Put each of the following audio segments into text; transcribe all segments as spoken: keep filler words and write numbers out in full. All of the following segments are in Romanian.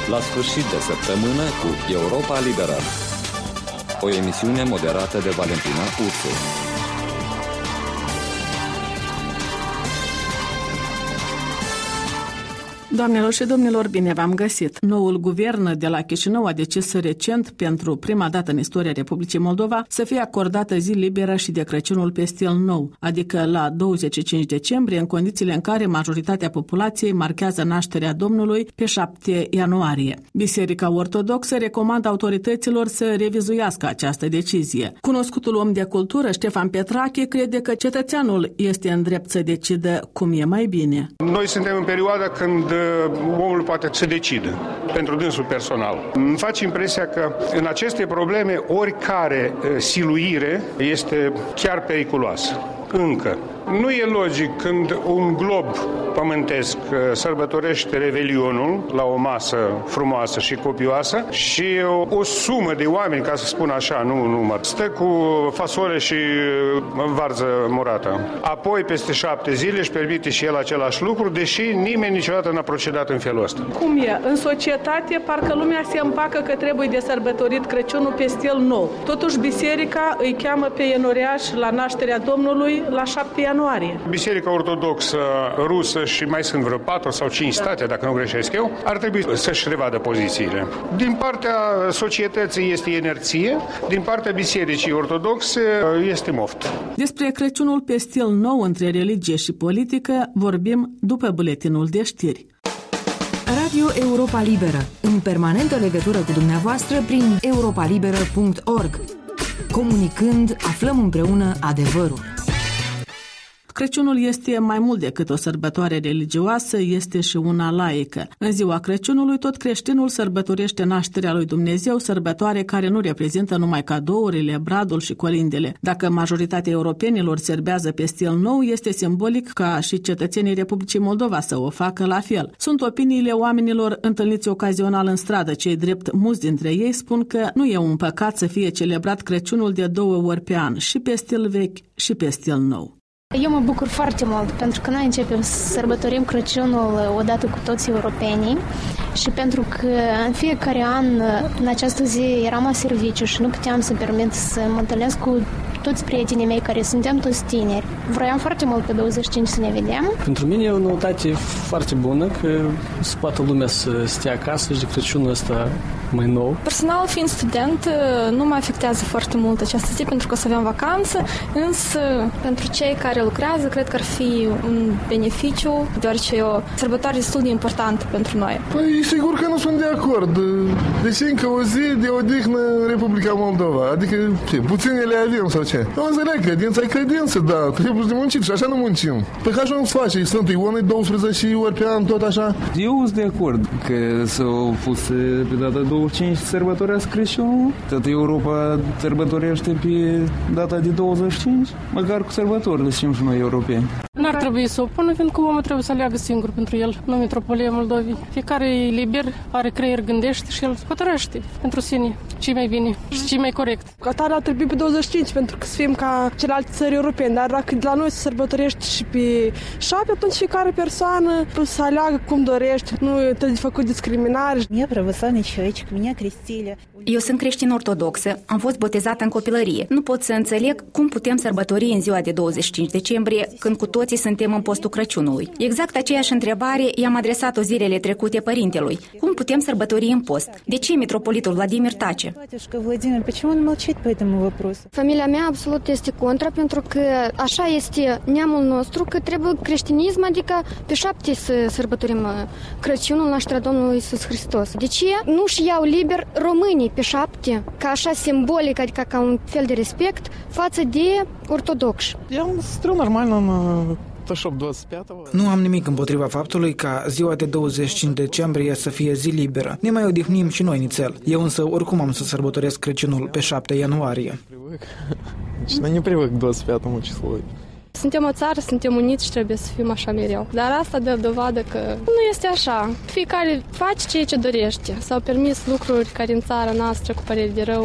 la sfârșit de săptămână cu Europa Liberă. O emisiune moderată de Valentina Ursu. Doamnelor și domnilor, bine v-am găsit! Noul guvern de la Chișinău a decis recent, pentru prima dată în istoria Republicii Moldova, să fie acordată zi liberă și de Crăciunul pe stil nou, adică la douăzeci și cinci decembrie, în condițiile în care majoritatea populației marchează nașterea Domnului pe șapte ianuarie. Biserica Ortodoxă recomandă autorităților să revizuiască această decizie. Cunoscutul om de cultură, Ștefan Petrache, crede că cetățeanul este în drept să decidă cum e mai bine. Noi suntem în perioada când omul poate să decidă pentru dânsul personal. Îmi face impresia că în aceste probleme oricare siluire este chiar periculoasă. Încă. Nu e logic când un glob pământesc sărbătorește Revelionul la o masă frumoasă și copioasă și o, o sumă de oameni, ca să spun așa, nu număr, stă cu fasole și varză murată. Apoi, peste șapte zile, își permite și el același lucru, deși nimeni niciodată n-a procedat în felul ăsta. Cum e? În societate, parcă lumea se împacă că trebuie de sărbătorit Crăciunul pe stil nou. Totuși, biserica îi cheamă pe enoriaș la nașterea Domnului la șapte ianuarie. Biserica Ortodoxă rusă și mai sunt vreo patru sau cinci state, dacă nu greșesc eu, ar trebui să-și revadă pozițiile. Din partea societății este inerție, din partea Bisericii Ortodoxe este moft. Despre Crăciunul pe stil nou între religie și politică vorbim după buletinul de știri. Radio Europa Liberă, în permanentă legătură cu dumneavoastră prin europa liberă punct org. Comunicând, aflăm împreună adevărul. Crăciunul este mai mult decât o sărbătoare religioasă, este și una laică. În ziua Crăciunului, tot creștinul sărbătorește nașterea lui Dumnezeu, sărbătoare care nu reprezintă numai cadourile, bradul și colindele. Dacă majoritatea europenilor serbează pe stil nou, este simbolic ca și cetățenii Republicii Moldova să o facă la fel. Sunt opiniile oamenilor întâlniți ocazional în stradă, cei drept mulți dintre ei spun că nu e un păcat să fie celebrat Crăciunul de două ori pe an, și pe stil vechi și pe stil nou. Eu mă bucur foarte mult pentru că noi începem să sărbătorim Crăciunul odată cu toți europenii și pentru că în fiecare an în această zi eram la serviciu și nu puteam să permit să mă întâlnesc cu toți prietenii mei care suntem toți tineri. Vroiam foarte mult pe douăzeci și cinci să ne vedem. Pentru mine e o noutate foarte bună că să poată lumea să stea acasă și de Crăciunul ăsta mai nou. Personal, fiind student, nu mă afectează foarte mult această zi pentru că o să avem vacanță, însă pentru cei care lucrează, cred că ar fi un beneficiu, deoarece e o sărbătoare destul de importantă pentru noi. Păi, sigur că nu sunt de acord. Deci încă o zi de odihnă în Republica Moldova. Adică, ce, puține le avem sau ce? Nu înțeleg, credința e credință, da, trebuie de muncit și așa nu muncim. Păi ca așa nu-ți face, Sfântul Ion e douăsprezece ori pe an, tot așa. Eu sunt de acord că s-au pus pe data douăzeci și cinci să sărbătorească Crăciunul. Toată Europa sărbătorește pe data de douăzeci și cinci, măcar cu sărbătorile știm și noi europeni. N-ar trebui să o pună, pentru că omul trebuie să aleagă singur pentru el, nu metropolia Moldovei. Fiecare e liber, are creier, gândește și el hotărăște pentru sine ce mai bine și ce mai corect. Ca tare ar trebui pe douăzeci și cinci, pentru că să fim ca celelalte țări europene, dar dacă de la noi se sărbătorește și pe șapte, atunci fiecare persoană să aleagă cum dorește, nu trebuie de făcut discriminare. Eu sunt creștin-ortodoxă, am fost botezată în copilărie. Nu pot să înțeleg cum putem sărbători în ziua de douăzeci și cinci decembrie, când cu toții suntem în postul Crăciunului. Exact aceeași întrebare i-am adresat-o zilele trecute părintelui. Cum putem sărbători în post? De ce mitropolitul Vladimir tace? Familia mea absolut este contra, pentru că așa este neamul nostru, că trebuie creștinism, adică pe șapte să sărbătorim Crăciunul, nașterea Domnului Iisus Hristos. De ce nu și iau liber românii pe șapte, ca așa simbolic, adică ca un fel de respect față de ortodoxi? Eu sunt normal în Nu am nimic împotriva faptului ca ziua de douăzeci și cinci decembrie să fie zi liberă. Ne mai odihnim și noi nițel. Eu însă oricum am să sărbătoresc Crăciunul pe șapte ianuarie. Nu ne привык к двадцать пятому числу. Suntem o țară, suntem uniți și trebuie să fim așa mereu. Dar asta dă dovadă că nu este așa. Fiecare face ceea ce dorește. S-au permis lucruri care în țara noastră, cu părere de rău,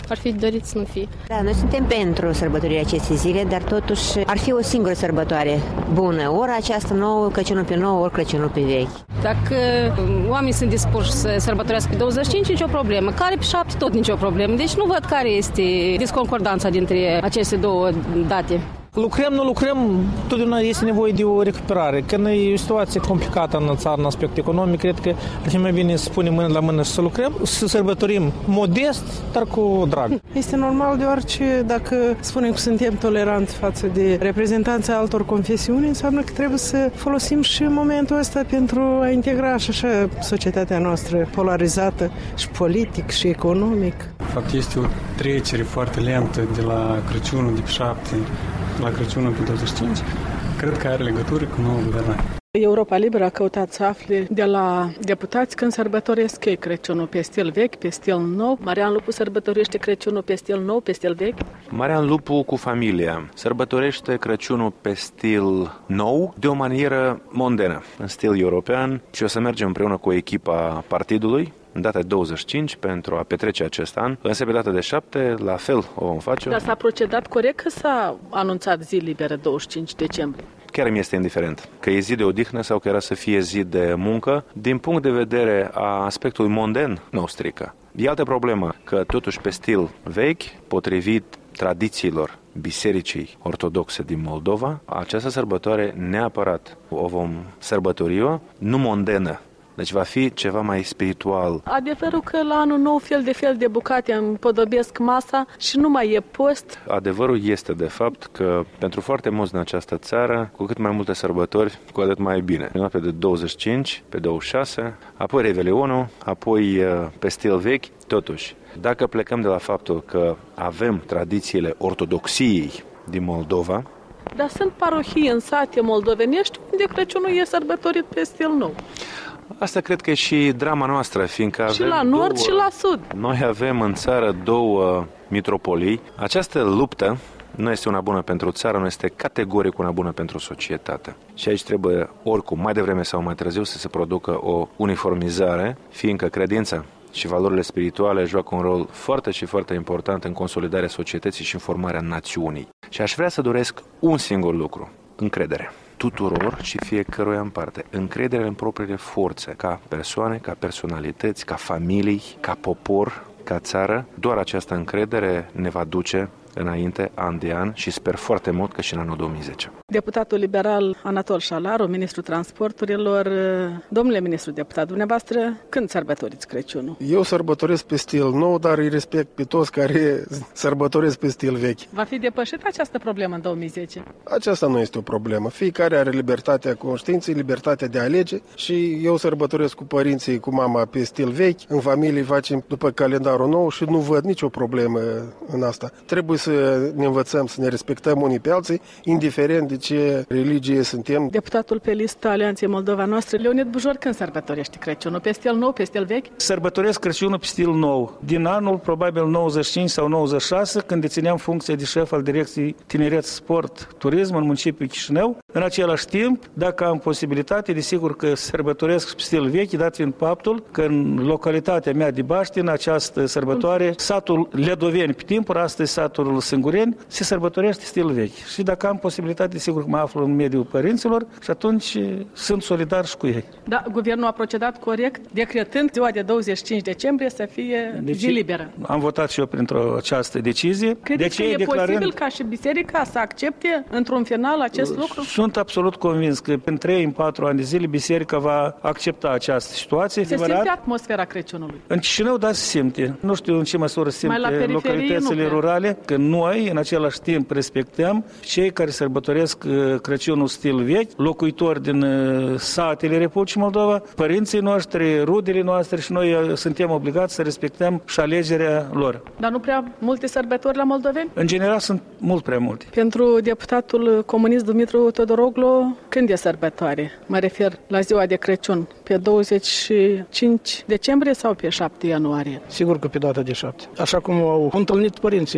ar fi dorit să nu fie. Da, noi suntem pentru sărbătorirea acestei zile, dar totuși ar fi o singură sărbătoare bună. Ori această nouă, Crăciunul pe nou, ori Crăciunul pe vechi. Dacă oamenii sunt dispuși să sărbătorească pe douăzeci și cinci, nicio problemă. Care pe șapte, tot nicio problemă. Deci nu văd care este disconcordanța dintre aceste două date. Lucrăm, nu lucrăm, totdeauna este nevoie de o recuperare. Când e o situație complicată în țară, în aspect economic, cred că ar fi mai bine să punem mână la mână și să lucrăm, să sărbătorim modest, dar cu drag. Este normal, deoarece dacă spunem că suntem toleranți față de reprezentanții altor confesiuni, înseamnă că trebuie să folosim și momentul ăsta pentru a integra și așa societatea noastră polarizată și politic și economic. Fapt, este o trecere foarte lentă de la Crăciunul de pe șapte la Crăciunul pe douăzeci și cinci, cred că are legătură cu noua guvernare. Europa Liberă a căutat să afle de la deputați când sărbătoresc ei Crăciunul pe stil vechi, pe stil nou. Marian Lupu sărbătorește Crăciunul pe stil nou, pe stil vechi? Marian Lupu cu familia sărbătorește Crăciunul pe stil nou, de o manieră mondenă, în stil european, și o să mergem împreună cu echipa partidului în data de douăzeci și cinci pentru a petrece acest an. Însă pe data de șapte, la fel o vom face. Dar s-a procedat corect că s-a anunțat zi liberă douăzeci și cinci decembrie? Chiar mi este indiferent că e zi de odihnă sau că era să fie zi de muncă. Din punct de vedere a aspectului monden, nu strică. E altă problemă, că totuși pe stil vechi, potrivit tradițiilor Bisericii Ortodoxe din Moldova, această sărbătoare neapărat o vom sărbători-o, nu mondenă. Deci va fi ceva mai spiritual. Adevărul că la anul nou fel de fel de bucate împodobesc masa și nu mai e post. Adevărul este de fapt că pentru foarte mulți în această țară, cu cât mai multe sărbători, cu atât mai bine. Noaptea de douăzeci și cinci, pe douăzeci și șase, apoi Revelionul, apoi pe stil vechi. Totuși, dacă plecăm de la faptul că avem tradițiile ortodoxiei din Moldova, dar sunt parohii în sate moldovenești unde Crăciunul e sărbătorit pe stil nou. Asta cred că e și drama noastră, fiindcă avem și la nord două, și la sud. Noi avem în țară două mitropolii. Această luptă nu este una bună pentru țară, nu este categoric una bună pentru societate. Și aici trebuie, oricum, mai devreme sau mai târziu, să se producă o uniformizare, fiindcă credința și valorile spirituale joacă un rol foarte și foarte important în consolidarea societății și în formarea națiunii. Și aș vrea să doresc un singur lucru: încredere. Tuturor și fiecăruia în parte. Încredere în propriile forțe, ca persoane, ca personalități, ca familii, ca popor, ca țară. Doar această încredere ne va duce înainte, an de an, și sper foarte mult că și în anul două mii zece. Deputatul liberal Anatol Șalaru, ministrul transporturilor. Domnule ministru deputat, dumneavoastră, când sărbătoriți Crăciunul? Eu sărbătoresc pe stil nou, dar îi respect pe toți care sărbătoresc pe stil vechi. Va fi depășită această problemă în două mii zece? Aceasta nu este o problemă. Fiecare are libertatea conștiinței, libertatea de a alege și eu sărbătoresc cu părinții, cu mama pe stil vechi. În familie facem după calendarul nou și nu văd nicio problemă în asta. Trebuie să ne învățăm să ne respectăm unii pe alții, indiferent de ce religie suntem. Deputatul pe lista Alianței Moldova Noastră, Leonid Bujor, când sărbătorește Crăciunul? Pe stil nou, pe stil vechi? Sărbătoresc Crăciunul pe stil nou. Din anul probabil nouăzeci și cinci sau nouăzeci și șase, când dețineam funcția de șef al Direcției Tineret, Sport, Turism în municipiul Chișinău. În același timp, dacă am posibilitate, desigur că sărbătoresc pe stil vechi, dat fiind faptul că în localitatea mea de Baști, în această sărbătoare, satul Ledoveni, pe timpuri, astăzi satul Sângureni, se sărbătorește stil vechi. Și dacă am posibilitate, sigur că mă aflu în mediul părinților și atunci sunt solidar și cu ei. Da, guvernul a procedat corect, decretând ziua de douăzeci și cinci decembrie să fie deci, zi liberă. Am votat și eu printr-o această decizie. Credeți că e declarând... posibil ca și biserica să accepte într-un final acest lucru? Sunt absolut convins că în trei, în patru ani de zile biserica va accepta această situație. Se adevărat? Simte atmosfera Crăciunului? În Chișinău, da, se simte. Nu știu în ce măsură se simte localitățile rurale, că noi, în același timp, respectăm cei care sărbătoresc Crăciunul stil vechi, locuitori din satele Republicii Moldova, părinții noștri, rudele noastre, și noi suntem obligați să respectăm și alegerea lor. Dar nu prea multe sărbători la moldoveni? În general sunt mult prea multe. Pentru deputatul comunist Dumitru Todoroglu, când e sărbătoare? Mă refer la ziua de Crăciun, pe douăzeci și cinci decembrie sau pe șapte ianuarie? Sigur că pe data de șapte. Așa cum au întâlnit părinții mei.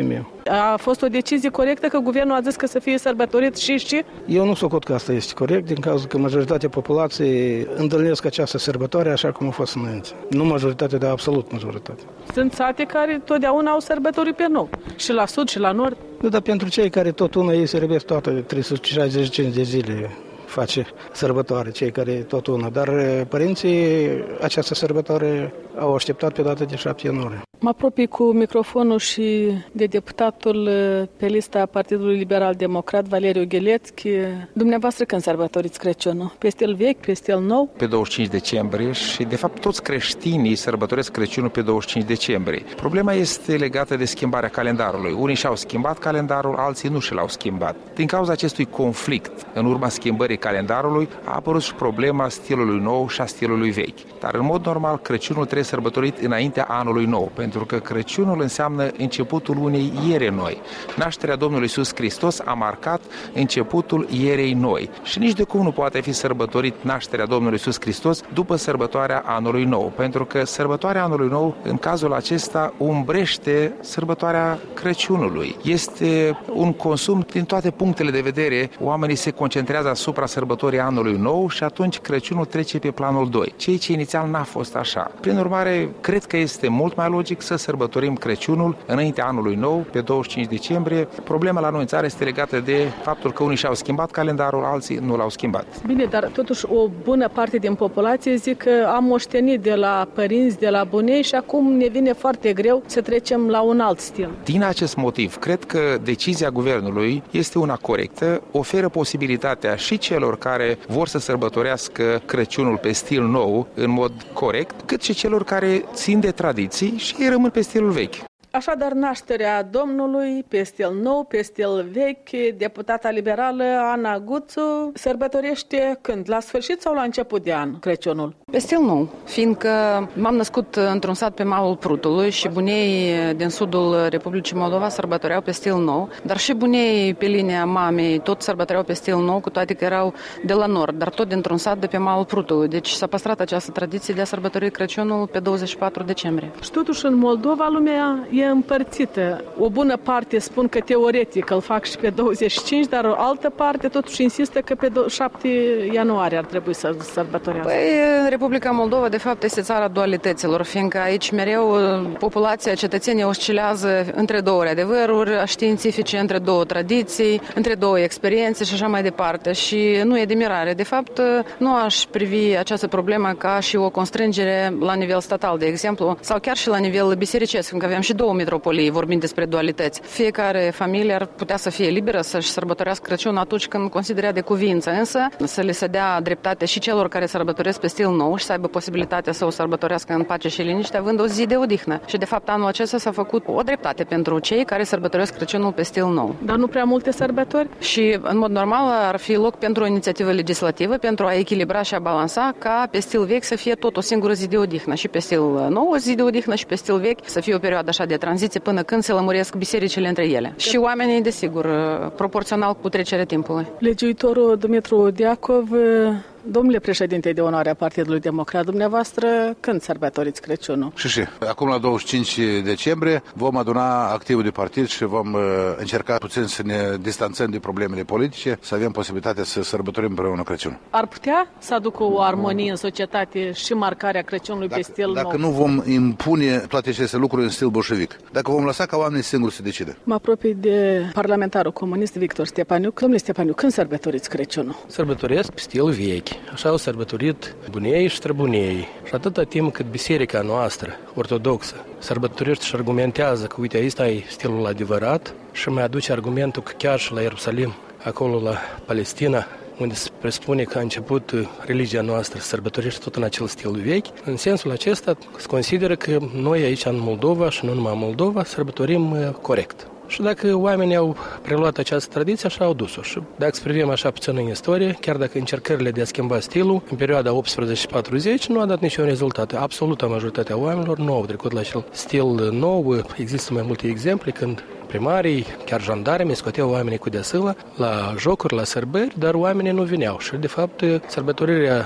A fost o decizie corectă că guvernul a zis că să fie sărbătorit și și? Eu nu socot că asta este corect, din cauza că majoritatea populației întâlnesc această sărbătoare așa cum a fost înainte. Nu majoritatea, dar absolut majoritatea. Sunt sate care totdeauna au sărbători pe nou, și la sud și la nord. Nu, dar pentru cei care tot una ei se răbesc toate trei sute șaizeci și cinci de zile face sărbătoare, cei care tot una. Dar părinții această sărbătoare au așteptat pe data de șapte ianuarie. Mă apropii cu microfonul și de deputatul pe lista Partidului Liberal Democrat, Valeriu Gheletchi. Dumneavoastră când sărbătoriți Crăciunul? Pe stil vechi, pe stil nou? Pe douăzeci și cinci decembrie și de fapt toți creștinii sărbătoresc Crăciunul pe douăzeci și cinci decembrie. Problema este legată de schimbarea calendarului. Unii și-au schimbat calendarul, alții nu și l-au schimbat. Din cauza acestui conflict, în urma schimbării calendarului, a apărut și problema stilului nou și a stilului vechi. Dar în mod normal Crăciunul trebuie sărbătorit înaintea anului nou, pentru că Crăciunul înseamnă începutul unei iere noi. Nașterea Domnului Iisus Hristos a marcat începutul ierei noi și nici de cum nu poate fi sărbătorit nașterea Domnului Iisus Hristos după sărbătoarea anului nou, pentru că sărbătoarea anului nou, în cazul acesta, umbrește sărbătoarea Crăciunului. Este un consum din toate punctele de vedere, oamenii se concentrează asupra sărbătorii anului nou și atunci Crăciunul trece pe planul doi, ceea ce inițial n-a fost așa. Prin urmare, cred că este mult mai logic să sărbătorim Crăciunul înaintea anului nou, pe douăzeci și cinci decembrie. Problema la noi în țară este legată de faptul că unii și-au schimbat calendarul, alții nu l-au schimbat. Bine, dar totuși o bună parte din populație zic că am moștenit de la părinți, de la bunei și acum ne vine foarte greu să trecem la un alt stil. Din acest motiv, cred că decizia guvernului este una corectă, oferă posibilitatea și celor care vor să sărbătorească Crăciunul pe stil nou, în mod corect, cât și celor care țin de tradiții și ei rămân pe stilul vechi. Așadar, nașterea Domnului pe stil nou, pe stil vechi, deputata liberală Ana Guțu sărbătorește când? La sfârșit sau la început de an Crăciunul? Pe stil nou, fiindcă m-am născut într-un sat pe malul Prutului și bunei din sudul Republicii Moldova sărbătoreau pe stil nou, dar și bunei pe linia mamei tot sărbătoreau pe stil nou, cu toate că erau de la nord, dar tot dintr-un sat de pe malul Prutului. Deci s-a păstrat această tradiție de a sărbători Crăciunul pe douăzeci și patru decembrie. Și totuși în Moldova lumea e împărțită. O bună parte spun că teoretic îl fac și pe douăzeci și cinci, dar o altă parte totuși insistă că pe șapte ianuarie ar trebui să sărbătorească. Păi, Republica Moldova de fapt este țara dualităților, fiindcă aici mereu populația, cetățenii oscilează între două adevăruri științifice, între două tradiții, între două experiențe și așa mai departe. Și nu e de mirare. De fapt, nu aș privi această problemă ca și o constrângere la nivel statal, de exemplu, sau chiar și la nivel bisericesc, fiindcă avem și două mitropolii, vorbind despre dualități. Fiecare familie ar putea să fie liberă să-și sărbătorească Crăciunul atunci când considerea de cuvință, însă să le se dea dreptate și celor care sărbătoresc pe stil nou și să aibă posibilitatea să o sărbătorească în pace și liniște, având o zi de odihnă. Și de fapt anul acesta s-a făcut o dreptate pentru cei care sărbătoresc Crăciunul pe stil nou. Dar nu prea multe sărbători? Și în mod normal ar fi loc pentru o inițiativă legislativă pentru a echilibra și a balansa ca pe stil vechi să fie tot o singură zi de odihnă și pe stil nou o zi de odihnă și pe stil vechi să fie o perioadă așa de tranziție până când se lămuresc bisericile între ele. Și oamenii, desigur, proporțional cu trecerea timpului. Legiuitorul Dumitru Diacov, domnule președinte de onoare a Partidului Democrat, dumneavoastră când sărbătoriți Crăciunul? Și și, acum la douăzeci și cinci decembrie vom aduna activul de partid și vom uh, încerca puțin să ne distanțăm de problemele politice, să avem posibilitatea să sărbătorim împreună Crăciunul. Ar putea să aducă o armonie în societate și marcarea Crăciunului dacă, pe stil dacă nou? Nu vom impune toate aceste lucruri în stil bolșevic. Dacă vom lăsa ca oamenii singuri să decide. Mă apropii de parlamentarul comunist Victor Stepaniuc. Domnule Stepaniuc, când sărbătoriți Crăciunul? Sărbătoresc pe stil vechi. Așa au sărbătorit bunei și străbunei. Și atâta timp cât biserica noastră, ortodoxă, sărbătorește și argumentează că, uite, aici e stilul adevărat și mai aduce argumentul că chiar și la Ierusalim, acolo la Palestina, unde se presupune că a început religia noastră să sărbătorește tot în acel stil vechi, în sensul acesta se consideră că noi aici în Moldova și nu numai în Moldova sărbătorim corect. Și dacă oamenii au preluat această tradiție, așa au dus-o. Și dacă să privim așa puțin în istorie, chiar dacă încercările de a schimba stilul, în perioada optsprezece patruzeci, nu a dat niciun rezultat. Absoluta majoritatea oamenilor nu au trecut la acel stil nou. Există mai multe exemple când primarii, chiar jandarmii, scoteau oamenii cu deasılă la jocuri, la sărbări, dar oamenii nu vineau. Și, de fapt, sărbătorirea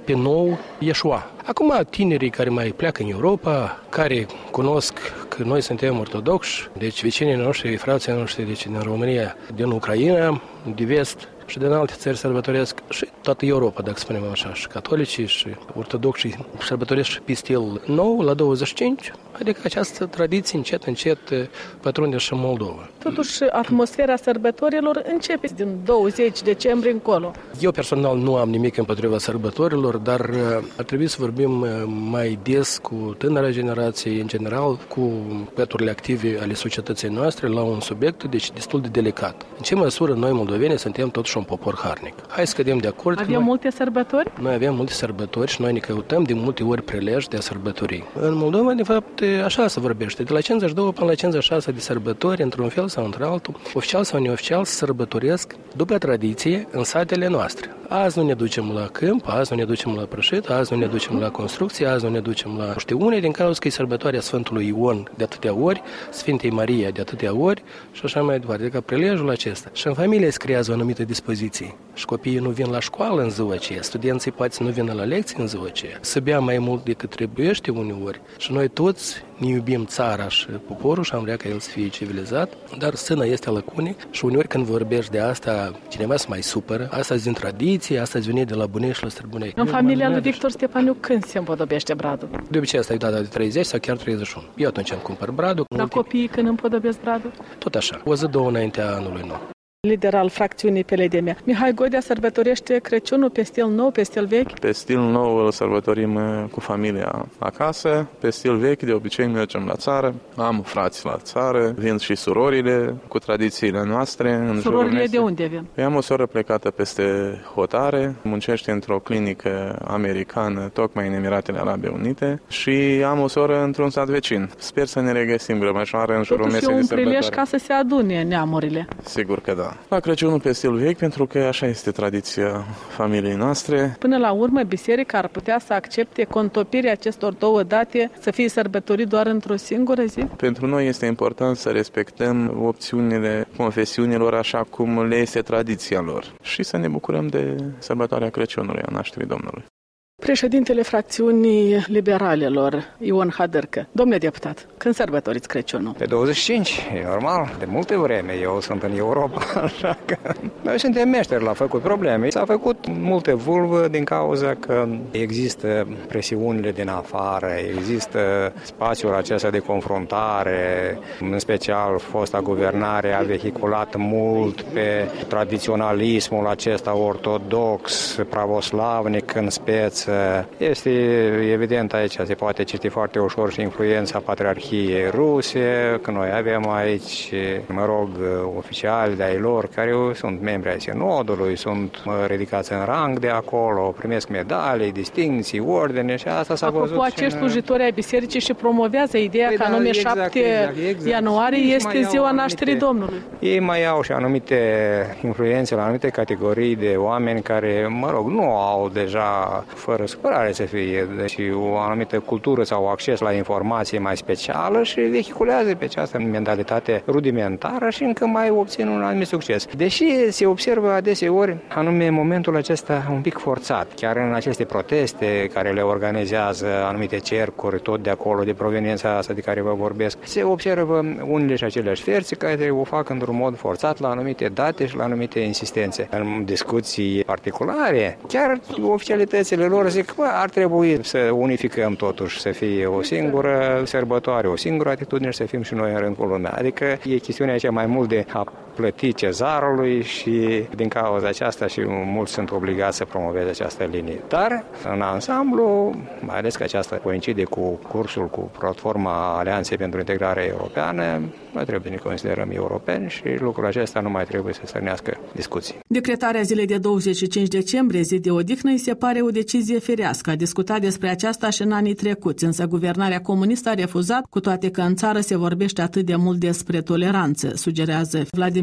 pe nou Yeshua. Acum, tinerii care mai pleacă în Europa, care cunosc că noi suntem ortodoxi, deci vecinii noștri, frații noștri, deci din România, din Ucraina, de vest și din alte țări sărbătoresc și toată Europa, dacă spunem așa, și catolicii și ortodoxii sărbătoresc și pe stil nou la douăzeci și cinci, adică această tradiție încet, încet pătrunde și în Moldova. Totuși, atmosfera sărbătorilor începe din douăzeci decembrie încolo. Eu personal nu am nimic împotriva sărbătorilor, dar ar trebui să vorbim mai des cu tânăra generație, în general, cu păturile active ale societății noastre la un subiect deci destul de delicat. În ce măsură noi, moldoveni, suntem totuși un popor harnic? Hai să cădem de acord. Avem noi... multe sărbători? Noi avem multe sărbători și noi ne căutăm de multe ori prelej de a sărbători. În Moldova, de fapt, așa se vorbește. De la cincizeci și doi până la cincizeci și șase de sărbători, într-un fel sau într-altul, oficial sau neoficial, se sărbătoresc după tradiție în satele noastre. Azi nu ne ducem la câmp, azi nu ne ducem la prășit, azi nu ne ducem la construcție, azi nu ne ducem la știune, din cauza că e sărbătoarea Sfântului Ion de atâtea ori, Sfintei Maria de atâtea ori și așa mai departe. Adică prelejul acesta. Și în familie se creează o anumită dispoziție. Și copiii nu vin la școală în ziua aceea, studenții poate să nu vină la lecții în ziua aceea. Să bea mai mult decât trebuiește uneori. Și noi toți ne iubim țara și poporul și am vrea ca el să fie civilizat, dar sână este lacune și uneori când vorbești de asta, cineva se mai supără. Asta din tradiție, asta vine de la bunei și la străbunei. În familia lui Victor Stepaniu când se împodobește bradul? De obicei asta e data de treizeci sau chiar treizeci și unu. Eu atunci îmi cumpăr bradul. Dar copiii când împodobesc bradul? Tot așa, o zi, două înaintea anului nou. Lider al fracțiunii P L D M. Mihai Godea sărbătorește Crăciunul pe stil nou, pe stil vechi? Pe stil nou îl sărbătorim cu familia acasă, pe stil vechi de obicei mergem la țară, am frați la țară, vin și surorile cu tradițiile noastre. În Surorile de unde vin? Eu am o soră plecată peste hotare, muncește într-o clinică americană, tocmai în Emiratele Arabe Unite și am o soră într-un sat vecin. Sper să ne regăsim grămășoară în jurul mesei de sărbătoare. Totuși e un prilej ca să se adune neamurile. Sigur că da. La Crăciunul pe stil vechi, pentru că așa este tradiția familiei noastre. Până la urmă, biserica ar putea să accepte contopirea acestor două date să fie sărbătorit doar într-o singură zi? Pentru noi este important să respectăm opțiunile confesiunilor așa cum le este tradiția lor și să ne bucurăm de sărbătoarea Crăciunului, a nașterii Domnului. Președintele fracțiunii liberalelor, Ion Hadărcă. Domnule deputat, când sărbătoriți Crăciunul? Pe douăzeci și cinci, e normal, de multe vreme. Eu sunt în Europa, așa că noi suntem meșteri la făcut probleme. S-a făcut multe vulvă din cauza că există presiunile din afară, există spațiul acesta de confruntare, în special fosta guvernare a vehiculat mult pe tradiționalismul acesta ortodox, pravoslavnic în speță. Este evident aici, se poate citi foarte ușor și influența Patriarhiei Ruse, că noi avem aici, mă rog, oficiali de-ai lor care sunt membri ai sinodului, sunt ridicați în rang de acolo, primesc medalii, distinții, ordine și asta s-a văzut. Apropo, acești slujitori ai bisericii și promovează ideea păi că anume exact, șapte exact, exact. ianuarie este ziua nașterii Domnului. Ei mai au și anumite influențe la anumite categorii de oameni care, mă rog, nu au deja fără supărare să fie, deci o anumită cultură sau acces la informație mai specială și vehiculează pe această mentalitate rudimentară și încă mai obțin un anumit succes. Deși se observă adeseori anume momentul acesta un pic forțat, chiar în aceste proteste care le organizează anumite cercuri, tot de acolo, de proveniența asta de care vă vorbesc, se observă unele și aceleași terți care o fac într-un mod forțat la anumite date și la anumite insistențe. În discuții particulare, chiar oficialitățile lor zic că ar trebui să unificăm totuși, să fie o singură sărbătoare, o singură atitudine și să fim și noi în rândul lumea. Adică e chestiunea aceea mai mult de a plăti cezarului și din cauza aceasta și mulți sunt obligați să promoveze această linie. Dar în ansamblu, mai ales că aceasta coincide cu cursul, cu platforma Alianței pentru Integrare Europeană, noi trebuie să ne considerăm europeni și lucrul acesta nu mai trebuie să stârnească discuții. Decretarea zilei de douăzeci și cinci decembrie, zi de odihnă, îi se pare o decizie firească. A discutat despre aceasta și în anii trecuți, însă guvernarea comunistă a refuzat, cu toate că în țară se vorbește atât de mult despre toleranță, sugerează Vladimir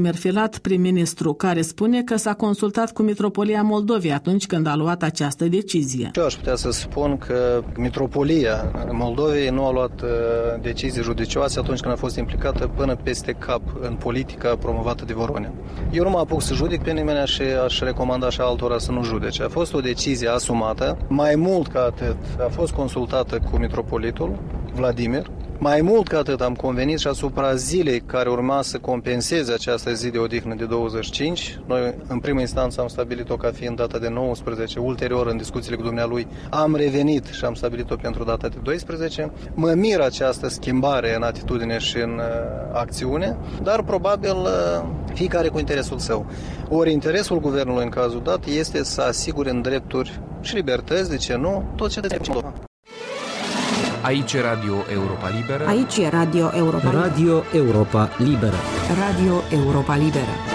Vladimir Filat, prim-ministru, care spune că s-a consultat cu Mitropolia Moldovei atunci când a luat această decizie. Eu aș putea să spun că Mitropolia Moldovei nu a luat decizii judicioase atunci când a fost implicată până peste cap în politica promovată de Voronin. Eu nu mă apuc să judec pe nimeni și aș recomanda și altora să nu judece. A fost o decizie asumată, mai mult ca atât a fost consultată cu mitropolitul Vladimir. Mai mult ca atât am convenit și asupra zilei care urma să compenseze această zi de odihnă de douăzeci și cinci. Noi în primă instanță am stabilit-o ca fiind data de nouăsprezece, ulterior în discuțiile cu dumnealui am revenit și am stabilit-o pentru data de doisprezece. Mă miră această schimbare în atitudine și în uh, acțiune, dar probabil uh, fiecare cu interesul său. Ori interesul guvernului în cazul dat este să asigure în drepturi și libertăți, de ce nu, tot ce de Moldova. Aici e Radio Europa Liberă. Aici e Radio Europa Liberă. Radio Europa Liberă. Radio Europa Liberă.